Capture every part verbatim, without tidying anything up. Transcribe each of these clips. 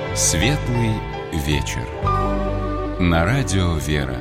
Светлый вечер. На радио «Вера».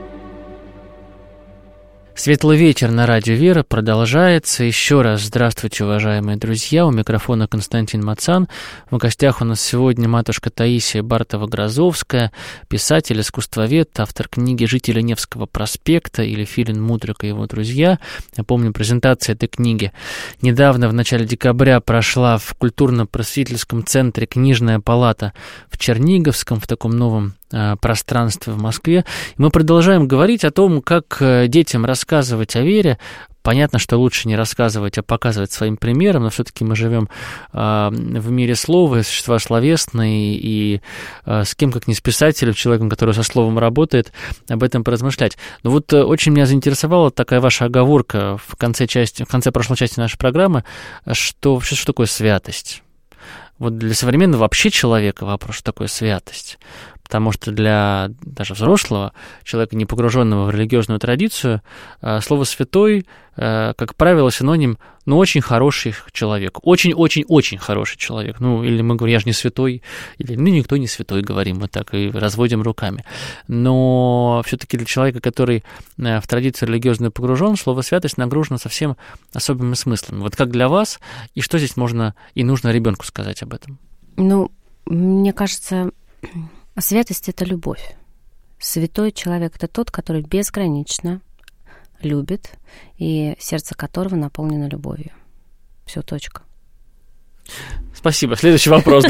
Светлый вечер на радио «Вера» продолжается. Еще раз здравствуйте, уважаемые друзья. У микрофона Константин Мацан. В гостях у нас сегодня матушка Таисия Бартова-Грозовская, писатель, искусствовед, автор книги «Жители Невского проспекта» или «Филин Мудрик и его друзья». Я помню, презентация этой книги недавно, в начале декабря, прошла в культурно-просветительском центре «Книжная палата» в Черниговском, в таком новом пространстве в Москве. И мы продолжаем говорить о том, как детям рассказывать о вере. Понятно, что лучше не рассказывать, а показывать своим примером, но все-таки мы живем э, в мире слова, существа словесные, и э, с кем, как не с писателем, человеком, который со словом работает, об этом поразмышлять. Но вот э, очень меня заинтересовала такая ваша оговорка в конце, части, в конце прошлой части нашей программы, что вообще что такое святость. Вот для современного вообще человека вопрос, что такое святость. Потому что для даже взрослого человека, не погруженного в религиозную традицию, слово «святой», как правило, синоним, ну, очень хороший человек, очень-очень-очень хороший человек. Ну, или мы говорим, я же не святой, или, ну, никто не святой, говорим мы так, и разводим руками. Но все-таки для человека, который в традицию религиозную погружен, слово «святость» нагружено совсем особыми смыслами. Вот как для вас, и что здесь можно и нужно ребенку сказать об этом? Ну, мне кажется... Святость — это любовь. Святой человек — это тот, который безгранично любит, и сердце которого наполнено любовью. Все, точка. Спасибо. Следующий вопрос,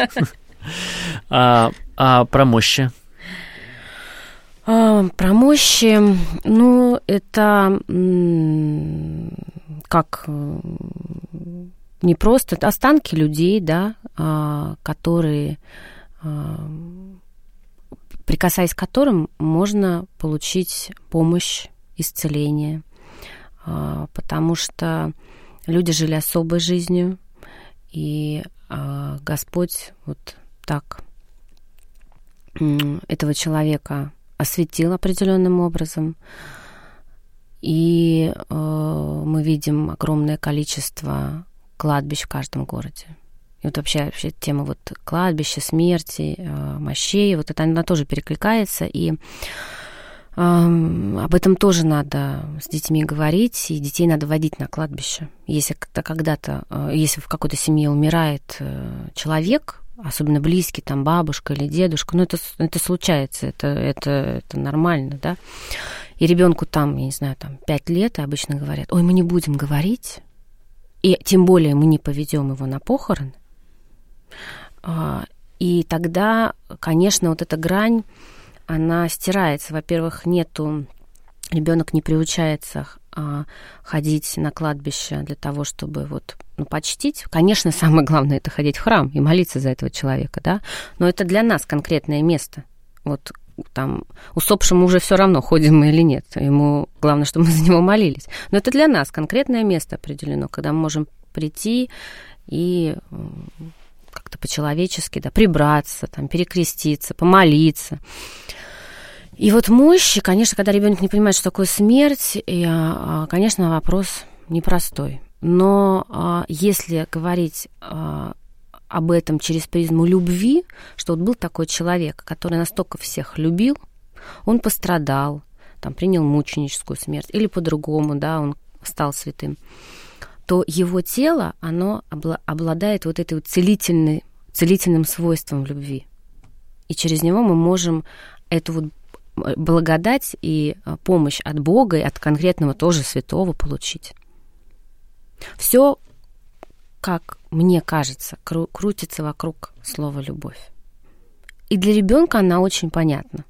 да? А про мощи? Про мощи, ну, это как не просто останки людей, да, которые... прикасаясь к которым можно получить помощь, исцеление, потому что люди жили особой жизнью, и Господь вот так этого человека осветил определенным образом, и мы видим огромное количество кладбищ в каждом городе. И вот вообще, вообще тема вот кладбища, смерти, э, мощей, вот это она тоже перекликается, и э, об этом тоже надо с детьми говорить, и детей надо водить на кладбище. Если когда-то, э, если в какой-то семье умирает э, человек, особенно близкий, там бабушка или дедушка, ну это, это случается, это, это, это нормально, да, и ребенку там, я не знаю, там пять лет, и обычно говорят, ой, мы не будем говорить, и тем более мы не поведем его на похороны. И тогда, конечно, вот эта грань, она стирается. Во-первых, нету, ребенок не приучается а, ходить на кладбище для того, чтобы вот, ну, почтить. Конечно, самое главное — это ходить в храм и молиться за этого человека, да. Но это для нас конкретное место. Вот там усопшему уже все равно, ходим мы или нет. Ему главное, чтобы мы за него молились. Но это для нас конкретное место определено, когда мы можем прийти и как-то по-человечески, да, прибраться, там, перекреститься, помолиться. И вот мощи, конечно, когда ребенок не понимает, что такое смерть, и, конечно, вопрос непростой. Но если говорить об этом через призму любви, что вот был такой человек, который настолько всех любил, он пострадал, там, принял мученическую смерть, или по-другому, да, он стал святым, то его тело, оно обладает вот этой вот целительной, целительным свойством любви. И через него мы можем эту вот благодать и помощь от Бога и от конкретного тоже святого получить. Все, как мне кажется, кру- крутится вокруг слова «любовь». И для ребенка она очень понятна.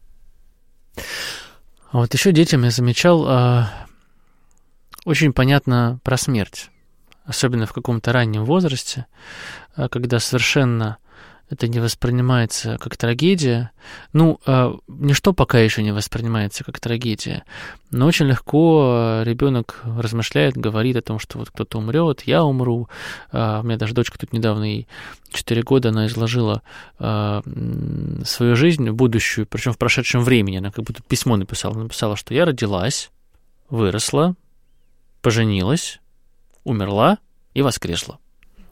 А вот еще детям я замечал... Очень понятно про смерть, особенно в каком-то раннем возрасте, когда совершенно это не воспринимается как трагедия. Ну, ничто пока еще не воспринимается как трагедия, но очень легко ребенок размышляет, говорит о том, что вот кто-то умрет, я умру. У меня даже дочка тут недавно, ей четыре года, она изложила свою жизнь будущую, причем в прошедшем времени. Она как будто письмо написала. Написала, что я родилась, выросла, поженилась, умерла и воскресла.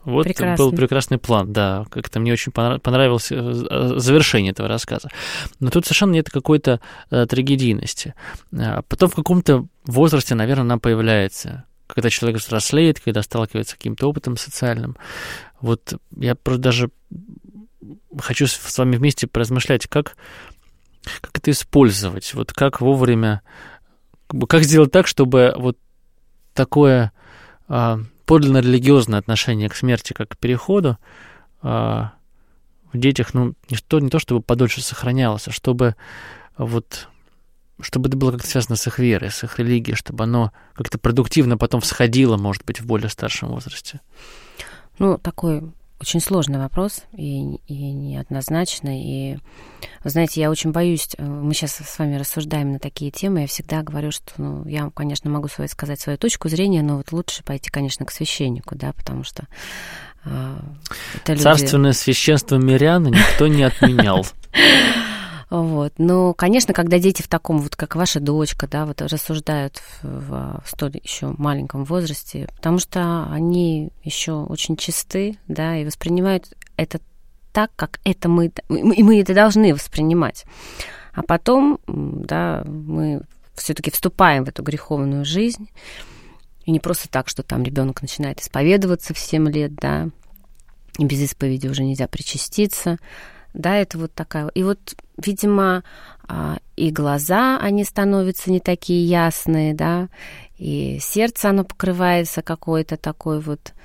Вот Прекрасно. Был прекрасный план, да. Как-то мне очень понравилось завершение этого рассказа. Но тут совершенно нет какой-то э, трагедийности. Потом в каком-то возрасте, наверное, она появляется. Когда человек взрослеет, когда сталкивается с каким-то опытом социальным. Вот я просто даже хочу с вами вместе поразмышлять, как, как это использовать, вот как вовремя, как сделать так, чтобы вот такое а, подлинно религиозное отношение к смерти, как к переходу, а, в детях, ну, не то, не то чтобы подольше сохранялось, а чтобы вот... чтобы это было как-то связано с их верой, с их религией, чтобы оно как-то продуктивно потом всходило, может быть, в более старшем возрасте? Ну, такой очень сложный вопрос и, и неоднозначный. И, вы знаете, я очень боюсь, мы сейчас с вами рассуждаем на такие темы, я всегда говорю, что, ну, я, конечно, могу свою, сказать свою точку зрения, но вот лучше пойти, конечно, к священнику, да, потому что э, это люди... Царственное священство мирян никто не отменял. Вот. Но, конечно, когда дети в таком, вот как ваша дочка, да, вот рассуждают в, в столь еще маленьком возрасте, потому что они еще очень чисты, да, и воспринимают это так, как это мы, и мы это должны воспринимать. А потом, да, мы все-таки вступаем в эту греховную жизнь, и не просто так, что там ребенок начинает исповедоваться в семь лет, да, и без исповеди уже нельзя причаститься. Да, это вот такая... И вот, видимо, и глаза, они становятся не такие ясные, да, и сердце, оно покрывается какой-то такой вот...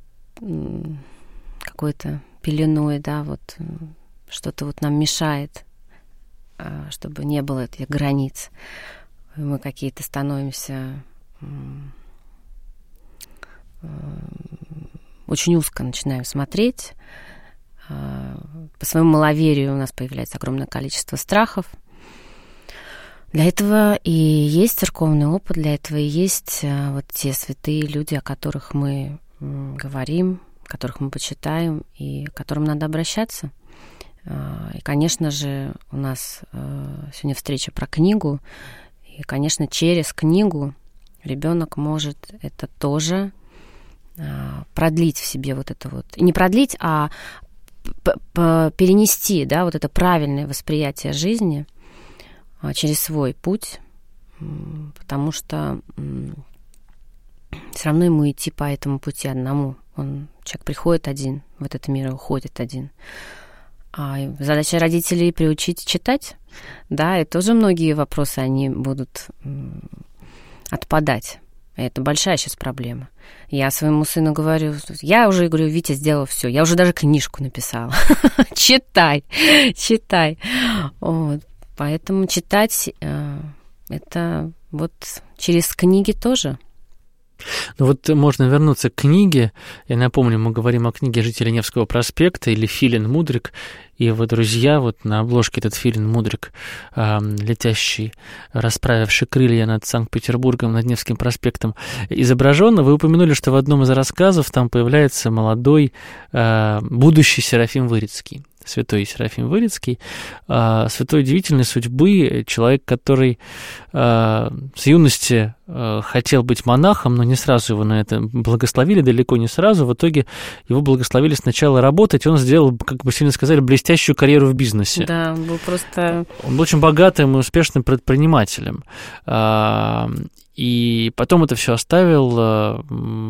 какой-то пеленой, да, вот что-то вот нам мешает, чтобы не было этих границ. Мы какие-то становимся... очень узко начинаем смотреть. По своему маловерию у нас появляется огромное количество страхов. Для этого и есть церковный опыт, для этого и есть вот те святые люди, о которых мы говорим, которых мы почитаем и к которым надо обращаться. И, конечно же, у нас сегодня встреча про книгу, и, конечно, через книгу ребенок может это тоже продлить в себе вот это вот. И не продлить, а перенести, да, вот это правильное восприятие жизни через свой путь, потому что все равно ему идти по этому пути одному. Он, человек приходит один в этот мир и уходит один. А задача родителей приучить читать, да, и тоже многие вопросы, они будут отпадать. Это большая сейчас проблема. Я своему сыну говорю, я уже говорю, Витя сделал все, я уже даже книжку написала. Читай, читай. Вот. Поэтому читать это вот через книги тоже. Ну вот можно вернуться к книге. Я напомню, мы говорим о книге «Жители Невского проспекта» или «Филин Мудрик». И его друзья, вот на обложке этот Филин Мудрик, э, летящий, расправивший крылья над Санкт-Петербургом, над Невским проспектом, изображен. Вы упомянули, что в одном из рассказов там появляется молодой э, будущий Серафим Вырицкий. Святой Серафим Вырицкий, святой удивительной судьбы, человек, который с юности хотел быть монахом, но не сразу его на это благословили, далеко не сразу. В итоге его благословили сначала работать, и он сделал, как бы сегодня сказали, блестящую карьеру в бизнесе. Да, был просто... Он был очень богатым и успешным предпринимателем. И потом это все оставил,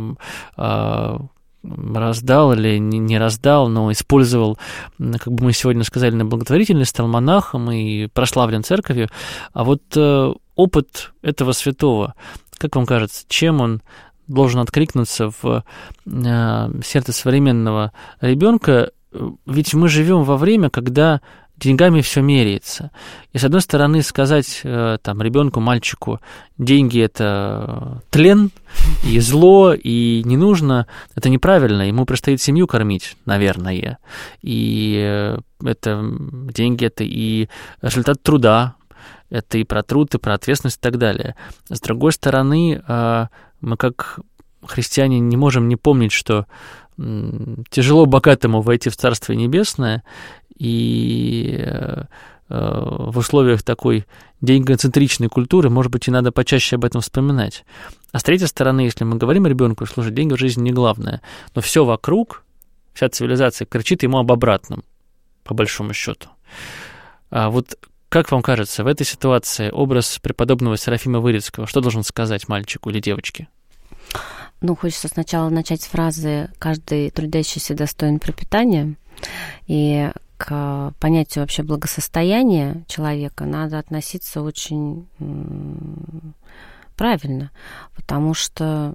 раздал или не раздал, но использовал, как бы мы сегодня сказали, на благотворительность, стал монахом и прославлен церковью. А вот э, опыт этого святого, как вам кажется, чем он должен откликнуться в э, сердце современного ребенка? Ведь мы живем во время, когда деньгами все меряется. И, с одной стороны, сказать там ребенку, мальчику, деньги – это тлен, и зло, и не нужно, это неправильно. Ему предстоит семью кормить, наверное. И это деньги – это и результат труда, это и про труд, и про ответственность и так далее. С другой стороны, мы как христиане не можем не помнить, что тяжело богатому войти в Царствие Небесное, и в условиях такой деньгоцентричной культуры, может быть, и надо почаще об этом вспоминать. А с третьей стороны, если мы говорим ребенку, слушай, деньги в жизни не главное, но все вокруг, вся цивилизация кричит ему об обратном, по большому счету. А вот как вам кажется, в этой ситуации образ преподобного Серафима Вырицкого что должен сказать мальчику или девочке? Ну, хочется сначала начать с фразы «каждый трудящийся достоин пропитания». И к понятию вообще благосостояния человека надо относиться очень правильно, потому что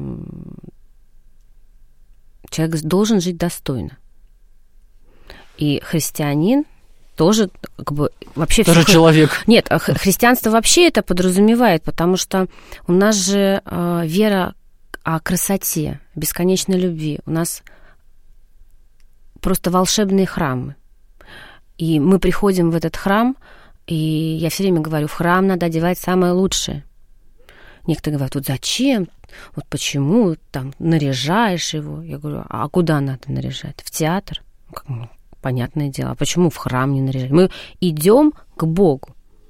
человек должен жить достойно. И христианин тоже как бы вообще... Тоже все... человек. Нет, христианство вообще это подразумевает, потому что у нас же э, вера о красоте, бесконечной любви. У нас просто волшебные храмы. И мы приходим в этот храм, и я все время говорю, в храм надо одевать самое лучшее. Некоторые говорят, вот зачем, вот почему там наряжаешь его? Я говорю, а куда надо наряжать? В театр? Понятное дело. А почему в храм не наряжать? Мы идем к Богу.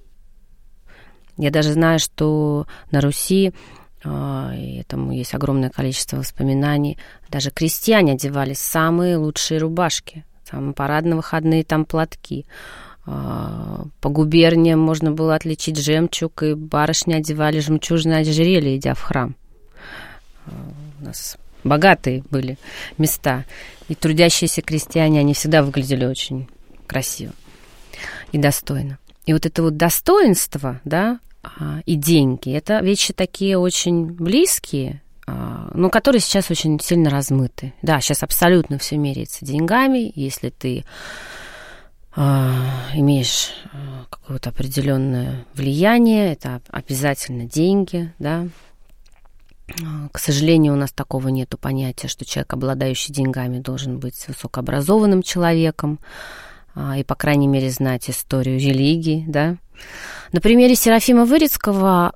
Я даже знаю, что на Руси, и этому есть огромное количество воспоминаний, даже крестьяне одевали самые лучшие рубашки, самые парадно-выходные там платки. По губерниям можно было отличить жемчуг, и барышни одевали жемчужное ожерелье, идя в храм. У нас богатые были места. И трудящиеся крестьяне, они всегда выглядели очень красиво и достойно. И вот это вот достоинство, да, и деньги, это вещи такие очень близкие, но которые сейчас очень сильно размыты. Да, сейчас абсолютно все меряется деньгами. Если ты имеешь какое-то определенное влияние, это обязательно деньги, да. К сожалению, у нас такого нету понятия, что человек, обладающий деньгами, должен быть высокообразованным человеком и, по крайней мере, знать историю религии, да. На примере Серафима Вырицкого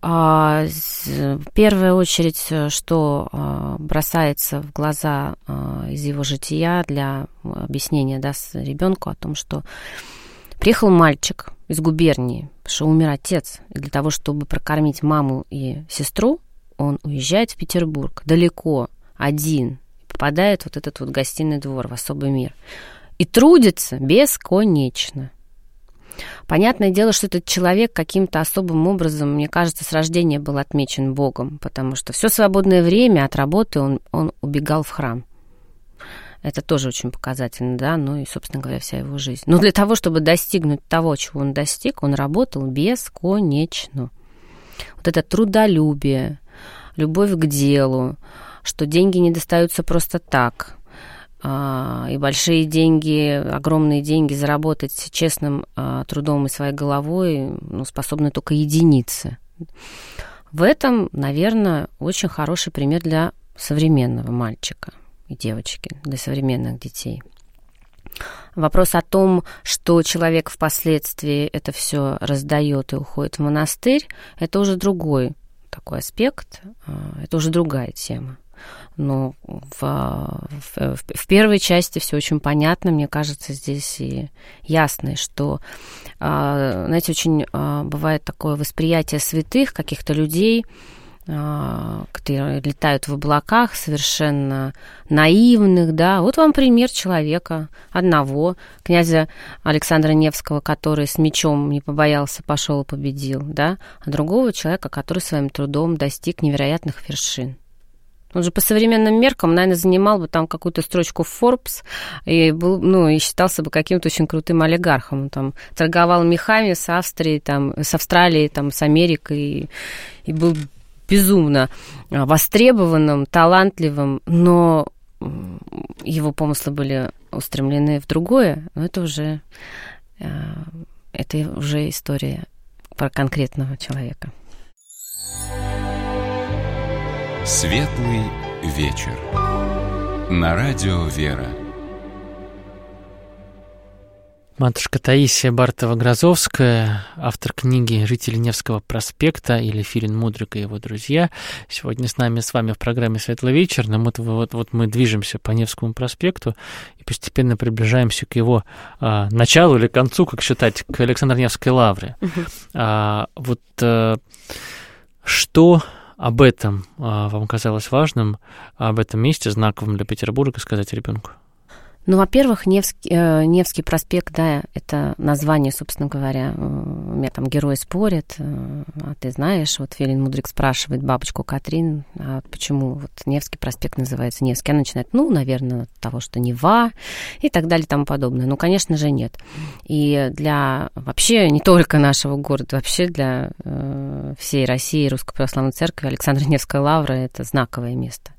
в первую очередь, что бросается в глаза из его жития для объяснения, да, ребенку о том, что приехал мальчик из губернии, потому что умер отец, и для того, чтобы прокормить маму и сестру, он уезжает в Петербург, далеко, один, попадает в вот этот вот гостиный двор, в особый мир, и трудится бесконечно. Понятное дело, что этот человек каким-то особым образом, мне кажется, с рождения был отмечен Богом, потому что все свободное время от работы он, он убегал в храм. Это тоже очень показательно, да, ну и, собственно говоря, вся его жизнь. Но для того, чтобы достигнуть того, чего он достиг, он работал бесконечно. Вот это трудолюбие, любовь к делу, что деньги не достаются просто так, и большие деньги, огромные деньги заработать честным трудом и своей головой, ну, способны только единицы. В этом, наверное, очень хороший пример для современного мальчика и девочки, для современных детей. Вопрос о том, что человек впоследствии это все раздает и уходит в монастырь, это уже другой такой аспект, это уже другая тема. Но в, в, в первой части все очень понятно, мне кажется, здесь и ясно, что, знаете, очень бывает такое восприятие святых, каких-то людей, которые летают в облаках, совершенно наивных, да. Вот вам пример человека одного, князя Александра Невского, который с мечом не побоялся, пошел и победил, да, а другого человека, который своим трудом достиг невероятных вершин. Он же по современным меркам, наверное, занимал бы там какую-то строчку в Forbes и был, ну, и считался бы каким-то очень крутым олигархом. Он там торговал мехами с Австрией, там, с Австралией, там, с Америкой, и, и был безумно востребованным, талантливым, но его помыслы были устремлены в другое. Но это уже, это уже история про конкретного человека. Светлый вечер. На радио «Вера». Матушка Таисия Бартова-Грозовская, автор книги «Жители Невского проспекта» или «Филин Мудрик и его друзья». Сегодня с нами, с вами в программе «Светлый вечер». Но вот, вот, вот мы движемся по Невскому проспекту и постепенно приближаемся к его а, началу или концу, как считать, к Александро-Невской лавре. Uh-huh. А, вот а, что об этом а, вам казалось важным, об этом месте, знаковым для Петербурга, сказать ребенку? Ну, во-первых, Невский, э, Невский проспект, да, это название, собственно говоря. У меня там герои спорят, э, а ты знаешь, вот Филин Мудрик спрашивает бабочку Катрин, а почему вот Невский проспект называется Невский? Она начинает, ну, наверное, от того, что Нева и так далее и тому подобное. Ну, конечно же, нет. И для вообще не только нашего города, вообще для э, всей России, Русской Православной Церкви Александро-Невская лавра – это знаковое место.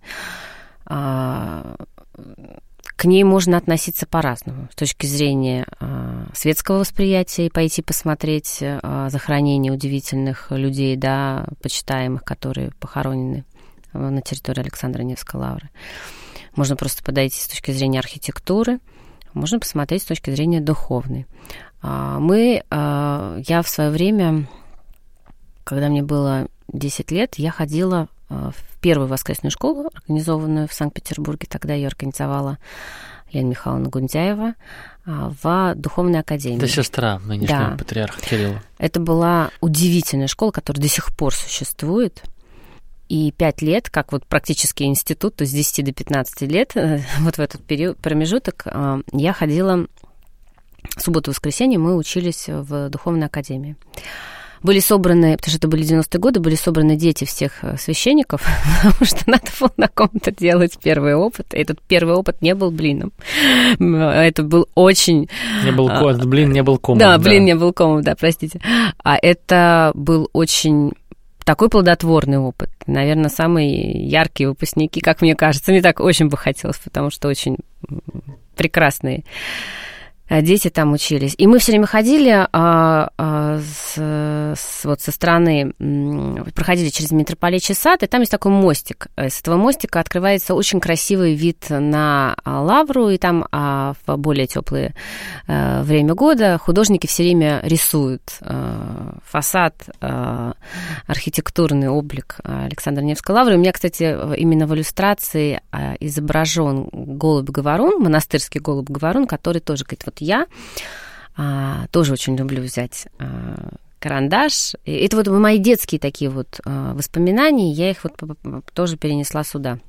А, К ней можно относиться по-разному. С точки зрения э, светского восприятия и пойти посмотреть э, захоронения удивительных людей, да, почитаемых, которые похоронены на территории Александро-Невской лавры. Можно просто подойти с точки зрения архитектуры, можно посмотреть с точки зрения духовной. Э, мы, э, я в свое время, когда мне было десять лет, я ходила в первую воскресную школу, организованную в Санкт-Петербурге. Тогда ее организовала Лена Михайловна Гундяева в Духовной академии. Это сестра нынешнего да. патриарха Кирилла. Это была удивительная школа, которая до сих пор существует. И пять лет, как вот практически институт, то есть с десяти до пятнадцати лет, вот в этот период, промежуток, я ходила в субботу-воскресенье, мы учились в Духовной академии. Были собраны, потому что это были девяностые годы, были собраны дети всех священников, потому что надо было на ком-то делать первый опыт. И этот первый опыт не был блином. Это был очень... Не был, этот блин не был комом. Да, блин да. не был комом, да, простите. А это был очень такой плодотворный опыт. Наверное, самые яркие выпускники, как мне кажется. Мне так очень бы хотелось, потому что очень прекрасные дети там учились. И мы все время ходили а, а, с, с, вот со стороны, проходили через Митрополичий сад, и там есть такой мостик. С этого мостика открывается очень красивый вид на лавру, и там а, в более теплое а, время года художники все время рисуют а, фасад, а, архитектурный облик Александро-Невской лавры. У меня, кстати, именно в иллюстрации а, изображен голубь-говорун, монастырский голубь-говорун, который тоже говорит, вот я а, тоже очень люблю взять а, карандаш. И это вот мои детские такие вот а, воспоминания, я их вот тоже перенесла сюда.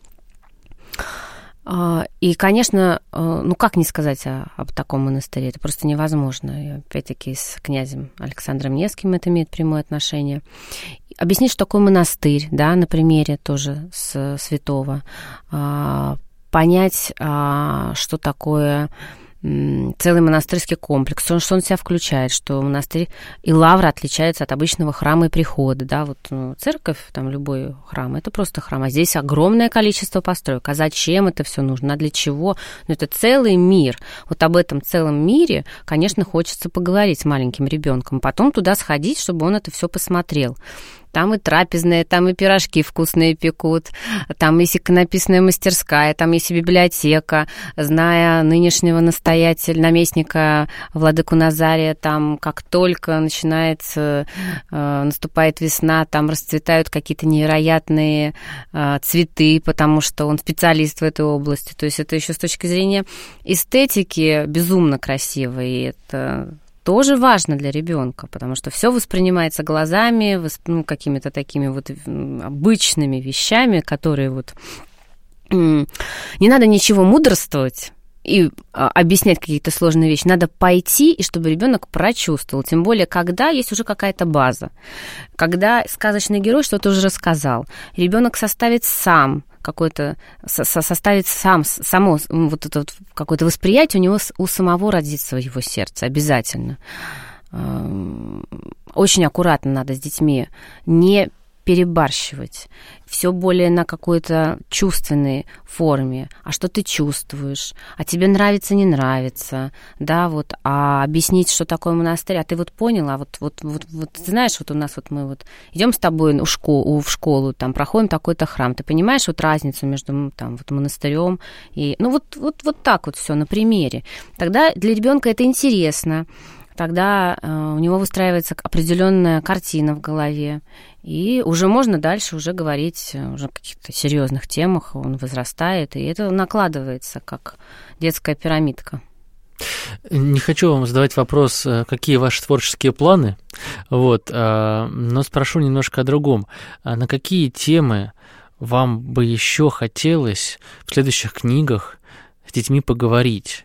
А, и, конечно, а, ну как не сказать о, об таком монастыре, это просто невозможно. И, опять-таки, с князем Александром Невским это имеет прямое отношение. Объяснить, что такое монастырь, да, на примере тоже с святого. А, понять, а, что такое целый монастырский комплекс, что он в себя включает, что монастырь и лавра отличаются от обычного храма и прихода, да, вот ну, церковь, там любой храм, это просто храм, а здесь огромное количество построек, а зачем это все нужно, а для чего, ну это целый мир, вот об этом целом мире, конечно, хочется поговорить с маленьким ребенком, потом туда сходить, чтобы он это все посмотрел. Там и трапезные, там и пирожки вкусные пекут, там есть иконописная мастерская, там есть и библиотека. Зная нынешнего настоятеля, наместника владыку Назария, там как только начинается, э, наступает весна, там расцветают какие-то невероятные э, цветы, потому что он специалист в этой области. То есть это еще с точки зрения эстетики безумно красиво, и это... тоже важно для ребенка, потому что все воспринимается глазами, ну, какими-то такими вот обычными вещами, которые вот не надо ничего мудрствовать и объяснять какие-то сложные вещи. Надо пойти, и чтобы ребенок прочувствовал. Тем более, когда есть уже какая-то база, когда сказочный герой что-то уже рассказал, ребенок составит сам какое-то, со- составить сам, само вот это вот какое-то восприятие у него, у самого родится в его сердце, обязательно. Очень аккуратно надо с детьми, не перебарщивать, все более на какой-то чувственной форме. А что ты чувствуешь? А тебе нравится, не нравится? Да, вот. А объяснить, что такое монастырь? А ты вот поняла? Вот, вот, вот, вот ты знаешь, вот у нас вот мы вот идем с тобой в школу, в школу, там проходим такой-то храм. Ты понимаешь вот разницу между там вот монастырем и... Ну вот, вот, вот так вот все на примере. Тогда для ребенка это интересно. Тогда э, у него выстраивается определенная картина в голове, и уже можно дальше уже говорить уже о каких-то серьезных темах, он возрастает, и это накладывается как детская пирамидка. Не хочу вам задавать вопрос, какие ваши творческие планы, вот, но спрошу немножко о другом. На какие темы вам бы еще хотелось в следующих книгах с детьми поговорить?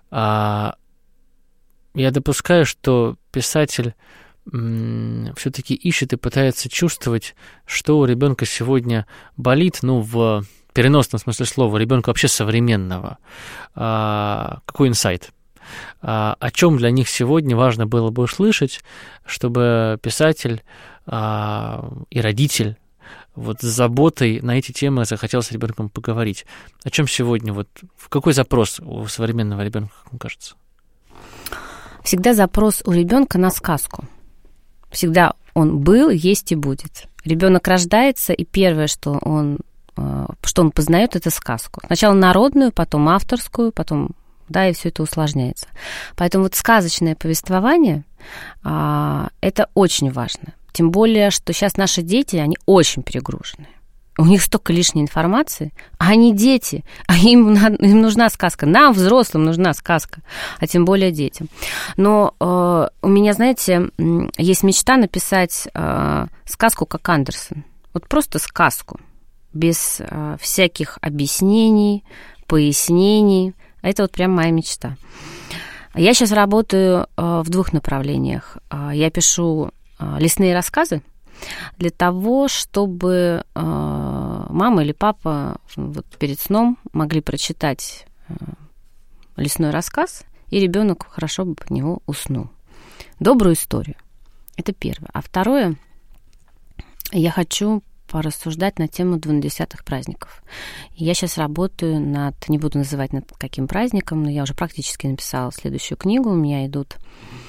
Я допускаю, что писатель все-таки ищет и пытается чувствовать, что у ребенка сегодня болит, ну, в переносном смысле слова, ребенка вообще современного. Какой инсайт? О чем для них сегодня важно было бы услышать, чтобы писатель и родитель вот с заботой на эти темы захотел с ребенком поговорить. О чем сегодня, вот какой запрос у современного ребенка, как вам кажется? Всегда запрос у ребенка на сказку. Всегда он был, есть и будет. Ребенок рождается, и первое, что он, что он познает, это сказку. Сначала народную, потом авторскую, потом, да, и все это усложняется. Поэтому вот сказочное повествование это очень важно. Тем более, что сейчас наши дети, они очень перегружены. У них столько лишней информации, а они дети, а им, им нужна сказка. Нам, взрослым, нужна сказка, а тем более детям. Но э, у меня, знаете, есть мечта написать э, сказку, как Андерсон. Вот просто сказку, без э, всяких объяснений, пояснений. Это вот прям моя мечта. Я сейчас работаю э, в двух направлениях. Я пишу э, лесные рассказы, для того, чтобы э, мама или папа вот перед сном могли прочитать э, лесной рассказ, и ребенок хорошо бы под него уснул. Добрую историю. Это первое. А второе, я хочу порассуждать на тему двунадесятых праздников. Я сейчас работаю над, не буду называть над каким праздником, но я уже практически написала следующую книгу, у меня идут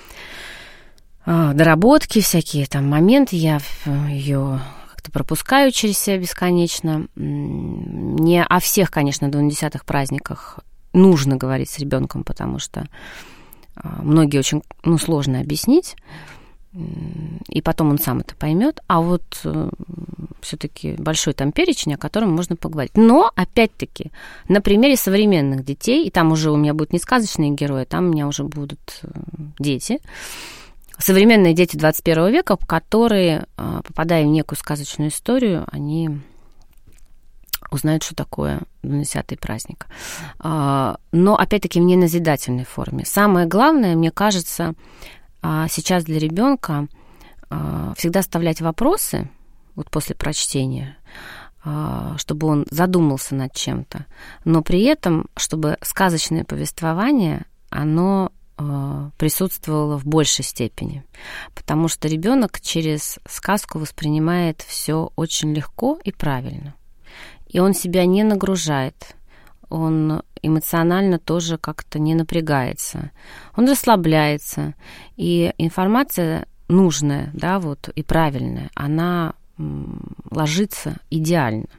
доработки, всякие там моменты, я ее как-то пропускаю через себя бесконечно. Не о всех, конечно, двунадесятых праздниках нужно говорить с ребенком, потому что многие очень, ну, сложно объяснить, и потом он сам это поймет. А вот все-таки большой там перечень, о котором можно поговорить. Но, опять-таки, на примере современных детей, и там уже у меня будут не сказочные герои, там у меня уже будут дети, современные дети двадцать первого века, которые, попадая в некую сказочную историю, они узнают, что такое двунадесятый праздник. Но, опять-таки, в неназидательной форме. Самое главное, мне кажется, сейчас для ребенка всегда оставлять вопросы вот после прочтения, чтобы он задумался над чем-то, но при этом, чтобы сказочное повествование, оно присутствовала в большей степени, потому что ребенок через сказку воспринимает все очень легко и правильно. И он себя не нагружает, он эмоционально тоже как-то не напрягается, он расслабляется, и информация нужная, да, вот, и правильная, она ложится идеально.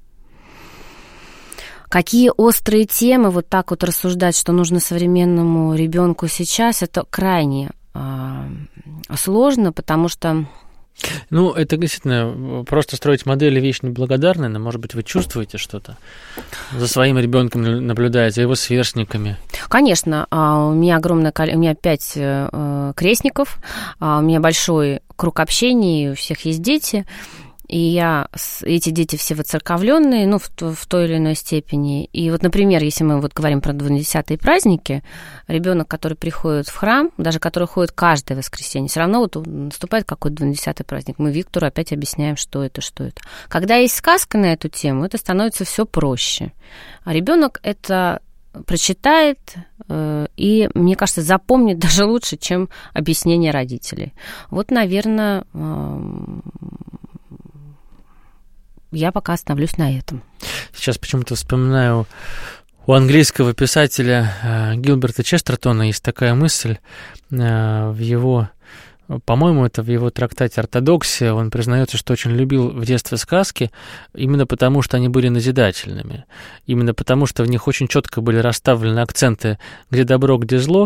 Какие острые темы, вот так вот рассуждать, что нужно современному ребенку сейчас, это крайне э, сложно, потому что... Ну, это действительно просто строить модели вещь неблагодарная, но, может быть, вы чувствуете что-то за своим ребенком, наблюдая за его сверстниками? Конечно, у меня огромное количество, у меня пять крестников, у меня большой круг общения, у всех есть дети. И я, эти дети все воцерковленные, ну, в, в той или иной степени. И вот, например, если мы вот говорим про двунадесятые праздники, ребенок, который приходит в храм, даже который ходит каждое воскресенье, все равно вот наступает какой-то двунадесятый праздник. Мы Виктору опять объясняем, что это, что это. Когда есть сказка на эту тему, это становится все проще. А ребенок это прочитает и, мне кажется, запомнит даже лучше, чем объяснение родителей. Вот, наверное, я пока остановлюсь на этом. Сейчас почему-то вспоминаю, у английского писателя э, Гилберта Честертона есть такая мысль э, в его... По-моему, это в его трактате «Ортодоксия». Он признается, что очень любил в детстве сказки именно потому, что они были назидательными. Именно потому, что в них очень четко были расставлены акценты, где добро, где зло.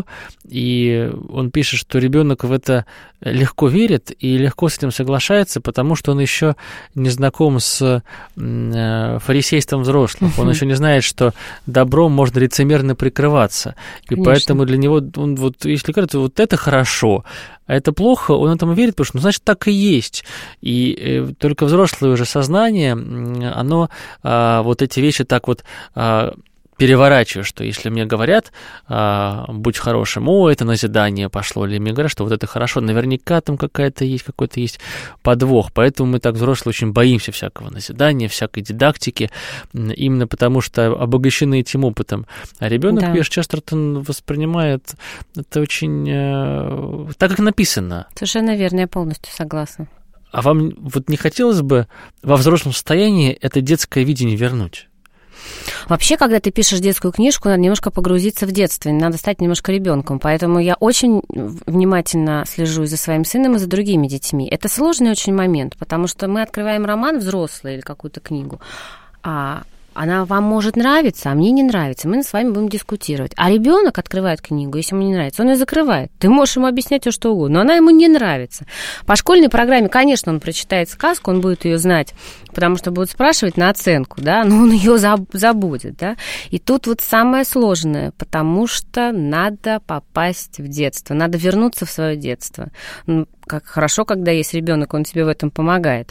И он пишет, что ребенок в это легко верит и легко с этим соглашается, потому что он еще не знаком с фарисейством взрослых. Он еще не знает, что добром можно лицемерно прикрываться. И Конечно. Поэтому для него, он вот, если кажется, вот это хорошо, а это плохо, он этому верит, потому что, ну, значит, так и есть. И э, только взрослое уже сознание, оно э, вот эти вещи так вот э, переворачиваю, что если мне говорят, а, будь хорошим, о, это назидание пошло, или мне говорят, что вот это хорошо, наверняка там какая-то есть, какой-то есть подвох, поэтому мы так, взрослые, очень боимся всякого назидания, всякой дидактики, именно потому что обогащены этим опытом. А ребенок, да. Пишет, Честертон воспринимает это очень э, так, как написано. Совершенно верно, я полностью согласна. А вам вот не хотелось бы во взрослом состоянии это детское видение вернуть? Вообще, когда ты пишешь детскую книжку, надо немножко погрузиться в детство, надо стать немножко ребенком. Поэтому я очень внимательно слежу за своим сыном и за другими детьми. Это сложный очень момент, потому что мы открываем роман взрослый или какую-то книгу, а она вам может нравиться, а мне не нравится. Мы с вами будем дискутировать. А ребенок открывает книгу, если ему не нравится, он ее закрывает. Ты можешь ему объяснять все, что угодно, но она ему не нравится. По школьной программе, конечно, он прочитает сказку, он будет ее знать, потому что будут спрашивать на оценку, да, но он ее забудет, да. И тут вот самое сложное, потому что надо попасть в детство, надо вернуться в свое детство. Ну, как хорошо, когда есть ребенок, он тебе в этом помогает.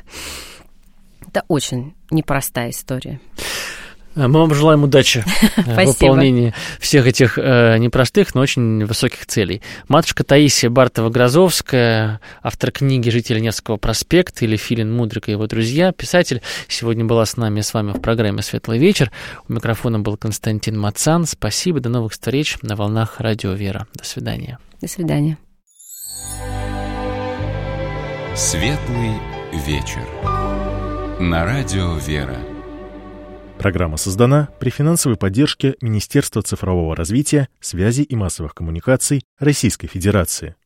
Это очень непростая история. Мы вам желаем удачи в выполнении всех этих э, непростых, но очень высоких целей. Матушка Таисия Бартова-Грозовская, автор книги «Жители Невского проспекта» или Филин Мудрик и его друзья, писатель, сегодня была с нами, с вами в программе «Светлый вечер». У микрофона был Константин Мацан. Спасибо, до новых встреч на волнах Радио Вера. До свидания. До свидания. «Светлый вечер» на Радио Вера. Программа создана при финансовой поддержке Министерства цифрового развития, связи и массовых коммуникаций Российской Федерации.